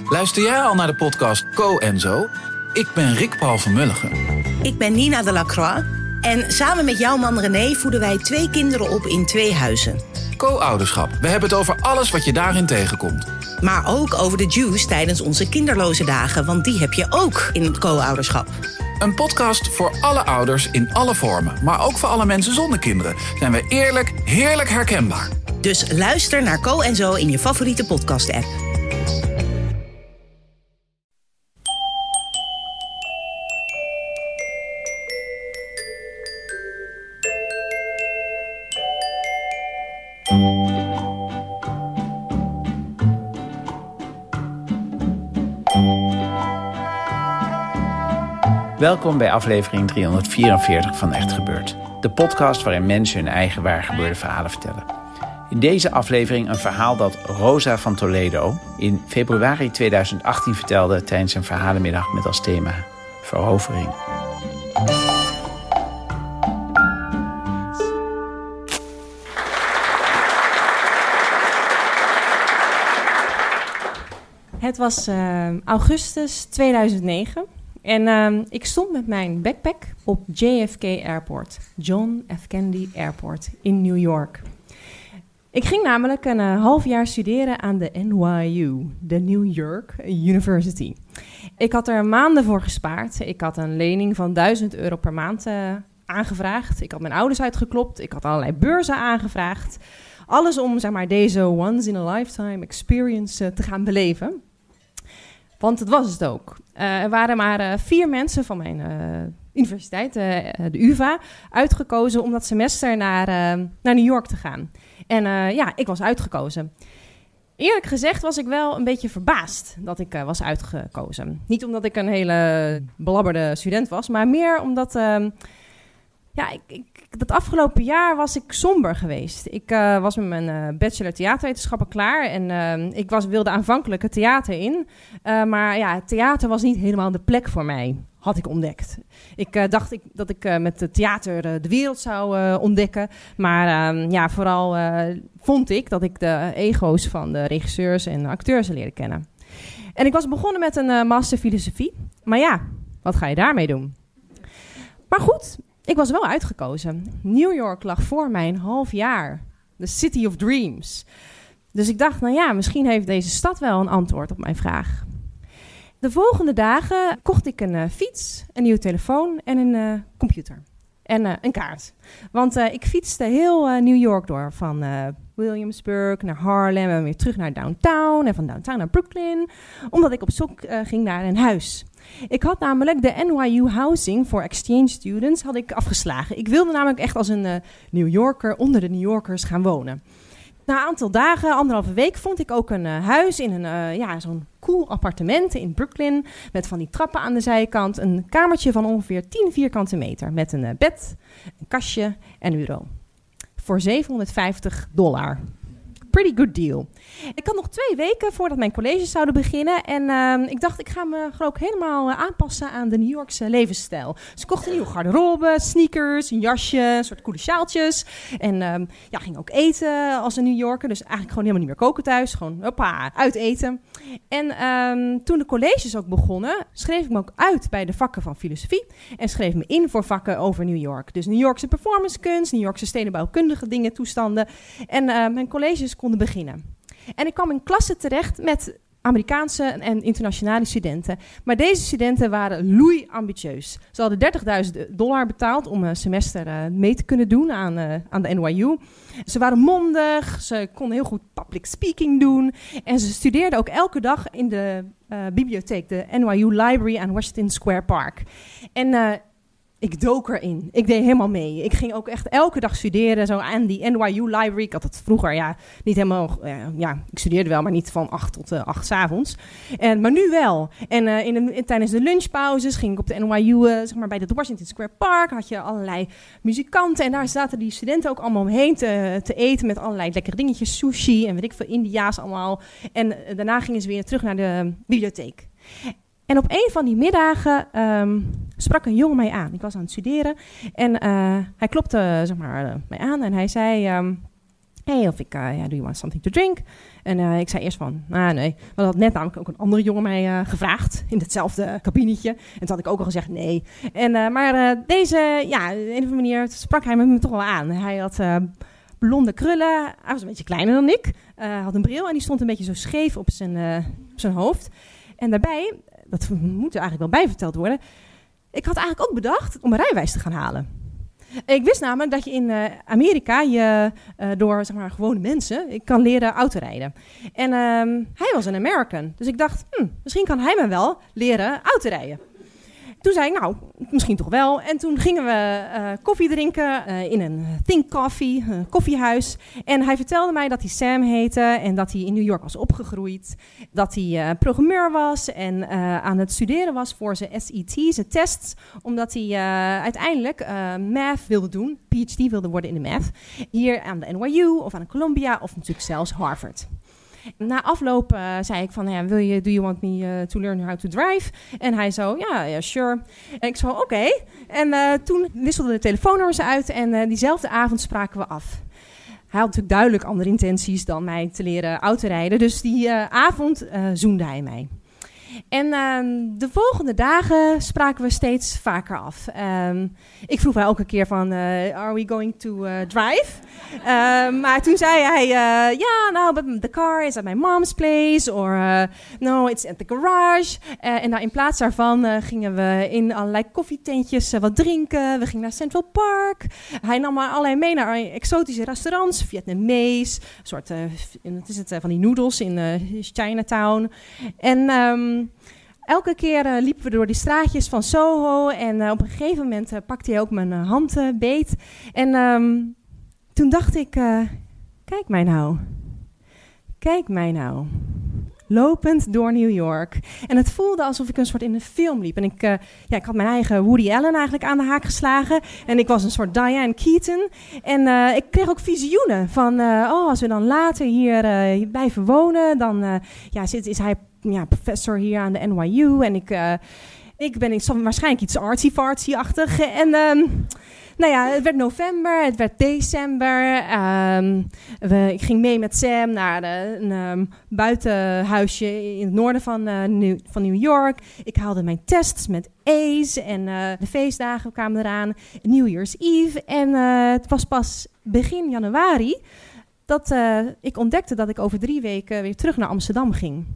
Luister jij al naar de podcast Co en Zo? Ik ben Rick Paul van Mulligen. Ik ben Nina de Lacroix. En samen met jouw man René voeden wij 2 kinderen op in 2 huizen. Co-ouderschap. We hebben het over alles wat je daarin tegenkomt. Maar ook over de juice tijdens onze kinderloze dagen. Want die heb je ook in het co-ouderschap. Een podcast voor alle ouders in alle vormen. Maar ook voor alle mensen zonder kinderen. Zijn we eerlijk, heerlijk herkenbaar. Dus luister naar Co en Zo in je favoriete podcast-app. Welkom bij aflevering 344 van Echt Gebeurd. De podcast waarin mensen hun eigen waargebeurde verhalen vertellen. In deze aflevering een verhaal dat Rosa van Toledo in februari 2018 vertelde tijdens een verhalenmiddag met als thema verovering. Het was augustus 2009 en ik stond met mijn backpack op JFK Airport, John F. Kennedy Airport in New York. Ik ging namelijk een half jaar studeren aan de NYU, de New York University. Ik had er maanden voor gespaard. Ik had een lening van €1000 per maand aangevraagd. Ik had mijn ouders uitgeklopt. Ik had allerlei beurzen aangevraagd. Alles om deze once-in-a-lifetime experience te gaan beleven. Want het was het ook. Er waren maar 4 mensen van mijn universiteit, de UvA, uitgekozen om dat semester naar New York te gaan. En ik was uitgekozen. Eerlijk gezegd was ik wel een beetje verbaasd dat ik was uitgekozen. Niet omdat ik een hele belabberde student was, maar meer omdat dat afgelopen jaar was ik somber geweest. Ik was met mijn bachelor theaterwetenschappen klaar en ik wilde aanvankelijk het theater in. Maar het theater was niet helemaal de plek voor mij, had ik ontdekt. Ik dacht dat ik met het theater de wereld zou ontdekken. Maar vooral vond ik dat ik de ego's van de regisseurs en acteurs leerde kennen. En ik was begonnen met een master filosofie. Maar wat ga je daarmee doen? Maar goed, ik was wel uitgekozen. New York lag voor mij een half jaar. The City of Dreams. Dus ik dacht, misschien heeft deze stad wel een antwoord op mijn vraag. De volgende dagen kocht ik een fiets, een nieuwe telefoon en een computer. En een kaart. Want ik fietste heel New York door. Van Williamsburg naar Harlem en weer terug naar downtown. En van downtown naar Brooklyn. Omdat ik op zoek ging naar een huis. Ik had namelijk de NYU Housing for Exchange Students afgeslagen. Ik wilde namelijk echt als een New Yorker onder de New Yorkers gaan wonen. Na een aantal dagen, 1,5 week, vond ik ook een huis in een zo'n cool appartement in Brooklyn. Met van die trappen aan de zijkant. Een kamertje van ongeveer 10 vierkante meter. Met een bed, een kastje en een bureau. Voor $750. Pretty good deal. Ik had nog 2 weken voordat mijn colleges zouden beginnen. En ik dacht, ik ga me ook helemaal aanpassen aan de New Yorkse levensstijl. Dus ik kocht een nieuwe garderobe, sneakers, een jasje, een soort coole sjaaltjes. En ging ook eten als een New Yorker. Dus eigenlijk gewoon helemaal niet meer koken thuis. Gewoon, hoppa, uit eten. En toen de colleges ook begonnen, schreef ik me ook uit bij de vakken van filosofie. En schreef me in voor vakken over New York. Dus New Yorkse performancekunst, New Yorkse stedenbouwkundige dingen, toestanden. En mijn colleges konden beginnen. En ik kwam in klassen terecht met Amerikaanse en internationale studenten. Maar deze studenten waren loei ambitieus. Ze hadden $30.000 betaald om een semester mee te kunnen doen aan de NYU. Ze waren mondig, ze konden heel goed public speaking doen. En ze studeerden ook elke dag in de bibliotheek, de NYU Library aan Washington Square Park. En ik dook erin. Ik deed helemaal mee. Ik ging ook echt elke dag studeren zo aan die NYU Library. Ik had het vroeger niet helemaal... ik studeerde wel, maar niet van 8 tot 8 's avonds. Maar nu wel. En tijdens de lunchpauzes ging ik op de NYU, bij het Washington Square Park. Had je allerlei muzikanten. En daar zaten die studenten ook allemaal omheen te eten met allerlei lekkere dingetjes. Sushi en weet ik veel, India's allemaal. En daarna gingen ze weer terug naar de bibliotheek. En op een van die middagen sprak een jongen mij aan. Ik was aan het studeren en hij klopte mij aan en hij zei... Hey, of ik, do you want something to drink? En ik zei eerst van, nee. Want dat had net namelijk ook een andere jongen mij gevraagd in hetzelfde kabinetje. En toen had ik ook al gezegd nee. Maar deze, op een of andere manier sprak hij me toch wel aan. Hij had blonde krullen. Hij was een beetje kleiner dan ik. Had een bril en die stond een beetje zo scheef op zijn hoofd. En daarbij, dat moet er eigenlijk wel bij verteld worden. Ik had eigenlijk ook bedacht om een rijbewijs te gaan halen. Ik wist namelijk dat je in Amerika door zeg maar, gewone mensen kan leren autorijden. En hij was een American. Dus ik dacht, misschien kan hij me wel leren autorijden. Toen zei ik, nou, misschien toch wel. En toen gingen we koffie drinken in een Think Coffee, een koffiehuis. En hij vertelde mij dat hij Sam heette en dat hij in New York was opgegroeid. Dat hij programmeur was en aan het studeren was voor zijn SET, zijn tests. Omdat hij uiteindelijk math wilde doen, PhD wilde worden in de math. Hier aan de NYU of aan de Columbia of natuurlijk zelfs Harvard. Na afloop zei ik van, do you want me to learn how to drive? En hij zo, ja, sure. En ik zo, oké. En toen wisselden de telefoonnummers uit en diezelfde avond spraken we af. Hij had natuurlijk duidelijk andere intenties dan mij te leren autorijden. Dus die avond zoende hij mij. En de volgende dagen spraken we steeds vaker af. Ik vroeg wel elke keer van, are we going to drive? Maar toen zei hij, but the car is at my mom's place. Or, no, it's at the garage. En in plaats daarvan gingen we in allerlei koffietentjes wat drinken. We gingen naar Central Park. Hij nam me allerlei mee naar exotische restaurants. Vietnamees, soort, van die noedels in Chinatown. En elke keer liepen we door die straatjes van Soho. En op een gegeven moment pakte hij ook mijn hand beet. En toen dacht ik, kijk mij nou. Lopend door New York. En het voelde alsof ik een soort in een film liep. En ik had mijn eigen Woody Allen eigenlijk aan de haak geslagen. En ik was een soort Diane Keaton. En ik kreeg ook visioenen van, als we dan later hier blijven wonen, dan is hij professor hier aan de NYU. En ik ben waarschijnlijk iets artsy-fartsy-achtig. En het werd november, het werd december. Ik ging mee met Sam naar een buitenhuisje in het noorden van New York. Ik haalde mijn tests met A's en de feestdagen kwamen eraan. New Year's Eve. En het was pas begin januari dat ik ontdekte dat ik over 3 weken weer terug naar Amsterdam ging.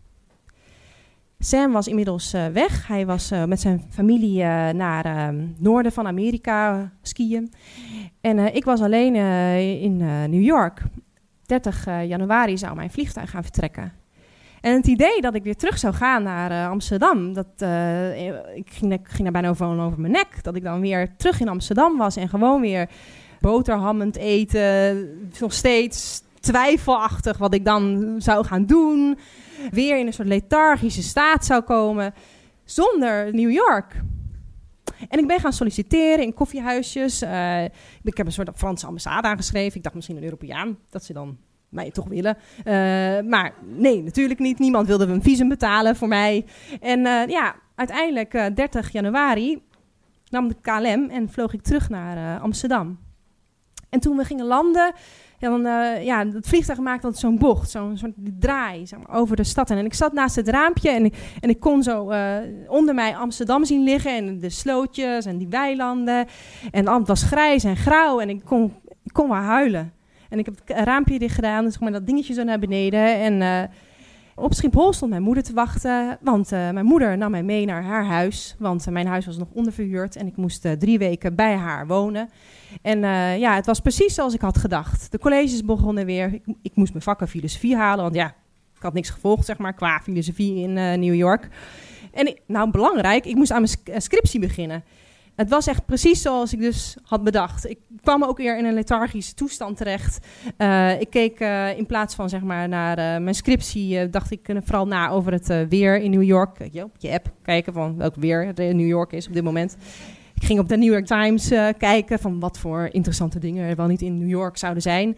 Sam was inmiddels weg. Hij was met zijn familie naar het noorden van Amerika skiën. En ik was alleen in New York. 30 januari zou mijn vliegtuig gaan vertrekken. En het idee dat ik weer terug zou gaan naar Amsterdam, ik ging daar bijna over mijn nek. Dat ik dan weer terug in Amsterdam was en gewoon weer boterhammend eten. Nog steeds twijfelachtig wat ik dan zou gaan doen. Weer in een soort lethargische staat zou komen. Zonder New York. En ik ben gaan solliciteren in koffiehuisjes. Ik heb een soort Franse ambassade aangeschreven. Ik dacht misschien een Europeaan. Dat ze dan mij toch willen. Maar nee, natuurlijk niet. Niemand wilde een visum betalen voor mij. En uiteindelijk 30 januari nam de KLM en vloog ik terug naar Amsterdam. En toen we gingen landen, het vliegtuig maakte altijd zo'n bocht, zo'n soort draai zeg maar, over de stad. En ik zat naast het raampje en ik kon zo onder mij Amsterdam zien liggen en de slootjes en die weilanden. En het was grijs en grauw en ik kon wel huilen. En ik heb het raampje dicht gedaan, dus zeg maar dat dingetje zo naar beneden. En op Schiphol stond mijn moeder te wachten, want mijn moeder nam mij mee naar haar huis. Want mijn huis was nog onderverhuurd en ik moest 3 weken bij haar wonen. En het was precies zoals ik had gedacht. De colleges begonnen weer. Ik moest mijn vakken filosofie halen, want ik had niks gevolgd, zeg maar, qua filosofie in New York. En belangrijk, ik moest aan mijn scriptie beginnen. Het was echt precies zoals ik dus had bedacht. Ik kwam ook weer in een lethargische toestand terecht. Ik keek in plaats van zeg maar naar mijn scriptie, dacht ik vooral na over het weer in New York. Op je app kijken van welk weer het in New York is op dit moment. Ik ging op de New York Times kijken van wat voor interessante dingen er wel niet in New York zouden zijn.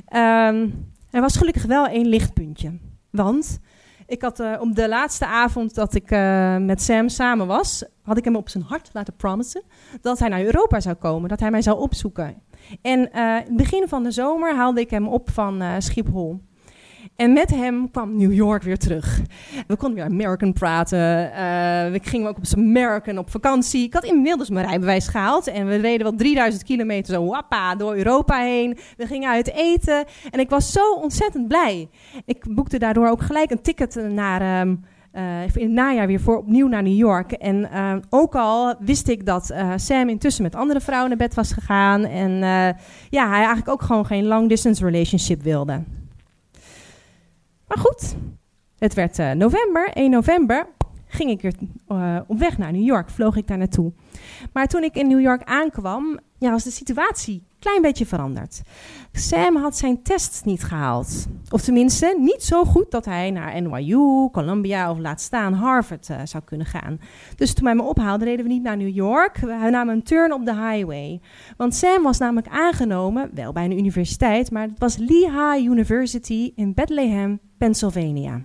Er was gelukkig wel 1 lichtpuntje. Want ik had op de laatste avond dat ik met Sam samen was, had ik hem op zijn hart laten promissen dat hij naar Europa zou komen, dat hij mij zou opzoeken. En begin van de zomer haalde ik hem op van Schiphol. En met hem kwam New York weer terug. We konden weer American praten. We gingen ook op American op vakantie. Ik had inmiddels mijn rijbewijs gehaald. En we reden wel 3000 kilometer zo wappa door Europa heen. We gingen uit eten. En ik was zo ontzettend blij. Ik boekte daardoor ook gelijk een ticket naar... in het najaar weer opnieuw naar New York. En ook al wist ik dat Sam intussen met andere vrouwen naar bed was gegaan. En hij eigenlijk ook gewoon geen long distance relationship wilde. Maar goed, het werd november. 1 november ging ik weer op weg naar New York. Vloog ik daar naartoe. Maar toen ik in New York aankwam, was de situatie een klein beetje veranderd. Sam had zijn tests niet gehaald. Of tenminste, niet zo goed dat hij naar NYU, Columbia of laat staan Harvard zou kunnen gaan. Dus toen hij me ophaalde, reden we niet naar New York. We namen een turn op de highway. Want Sam was namelijk aangenomen, wel bij een universiteit, maar het was Lehigh University in Bethlehem, Pennsylvania.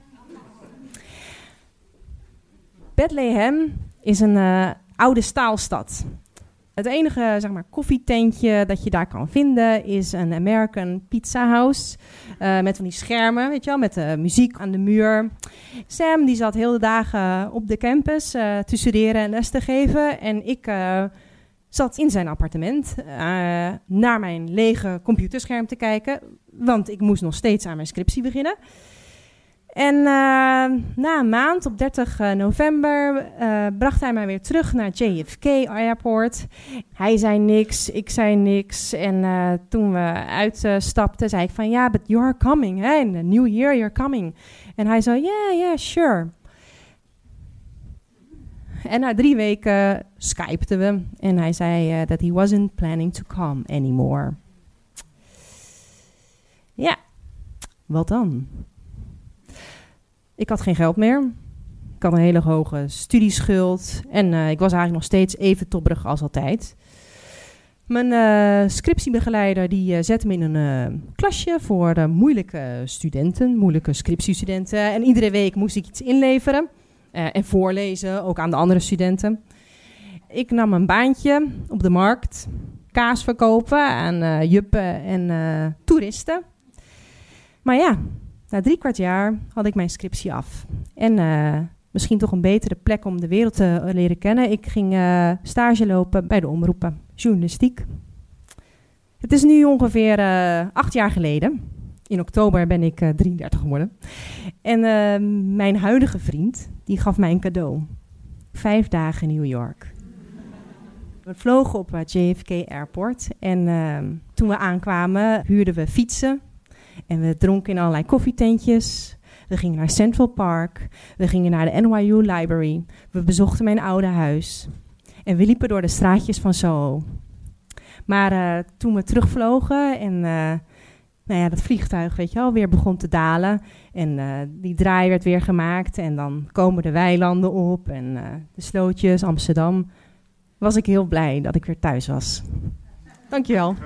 Bethlehem is een oude staalstad. Het enige, koffietentje dat je daar kan vinden is een American Pizza House. Met van die schermen, weet je wel, met muziek aan de muur. Sam die zat heel de dagen op de campus te studeren en les te geven. En ik zat in zijn appartement naar mijn lege computerscherm te kijken. Want ik moest nog steeds aan mijn scriptie beginnen. En na een maand, op 30 november, bracht hij mij weer terug naar JFK Airport. Hij zei niks, ik zei niks. En toen we uitstapten, zei ik van, ja, but you're coming, hè? In the new year, you're coming. En hij zei, yeah, sure. En na 3 weken skypten we. En hij zei that he wasn't planning to come anymore. Ja, wat dan? Ik had geen geld meer. Ik had een hele hoge studieschuld. En ik was eigenlijk nog steeds even tobberig als altijd. Mijn scriptiebegeleider die zette me in een klasje voor moeilijke studenten. Moeilijke scriptiestudenten. En iedere week moest ik iets inleveren. En voorlezen, ook aan de andere studenten. Ik nam een baantje op de markt. Kaas verkopen aan juppen en toeristen. Maar ja... Na 3/4 jaar had ik mijn scriptie af. En misschien toch een betere plek om de wereld te leren kennen. Ik ging stage lopen bij de omroepen, journalistiek. Het is nu ongeveer 8 jaar geleden. In oktober ben ik 33 geworden. En mijn huidige vriend, die gaf mij een cadeau. 5 dagen in New York. We vlogen op JFK Airport. En toen we aankwamen, huurden we fietsen. En we dronken in allerlei koffietentjes. We gingen naar Central Park. We gingen naar de NYU Library. We bezochten mijn oude huis. En we liepen door de straatjes van Soho. Maar toen we terugvlogen en dat vliegtuig, weet je wel, weer begon te dalen. En die draai werd weer gemaakt. En dan komen de weilanden op en de slootjes, Amsterdam. Was ik heel blij dat ik weer thuis was. Dankjewel.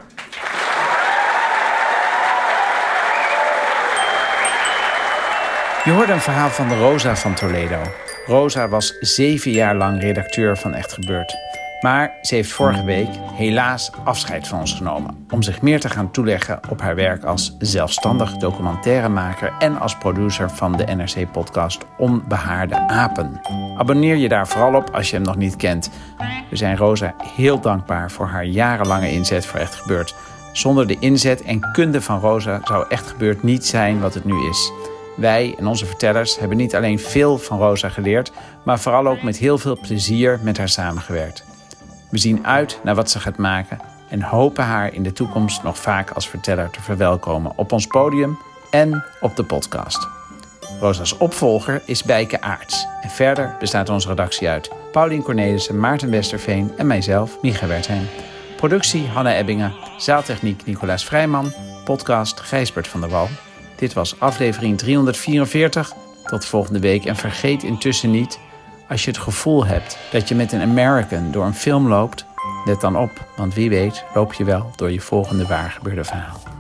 Je hoorde een verhaal van Rosa van Toledo. Rosa was 7 jaar lang redacteur van Echt Gebeurd. Maar ze heeft vorige week helaas afscheid van ons genomen... om zich meer te gaan toeleggen op haar werk als zelfstandig documentairemaker... en als producer van de NRC-podcast Onbehaarde Apen. Abonneer je daar vooral op als je hem nog niet kent. We zijn Rosa heel dankbaar voor haar jarenlange inzet voor Echt Gebeurd. Zonder de inzet en kunde van Rosa zou Echt Gebeurd niet zijn wat het nu is... Wij en onze vertellers hebben niet alleen veel van Rosa geleerd... maar vooral ook met heel veel plezier met haar samengewerkt. We zien uit naar wat ze gaat maken... en hopen haar in de toekomst nog vaak als verteller te verwelkomen... op ons podium en op de podcast. Rosa's opvolger is Bijke Aarts. En verder bestaat onze redactie uit... Paulien Cornelissen, Maarten Westerveen en mijzelf, Micha Wertheim. Productie Hanne Ebbingen, zaaltechniek Nicolaas Vrijman... podcast Gijsbert van der Wal... Dit was aflevering 344. Tot volgende week. En vergeet intussen niet, als je het gevoel hebt dat je met een American door een film loopt, let dan op, want wie weet loop je wel door je volgende waargebeurde verhaal.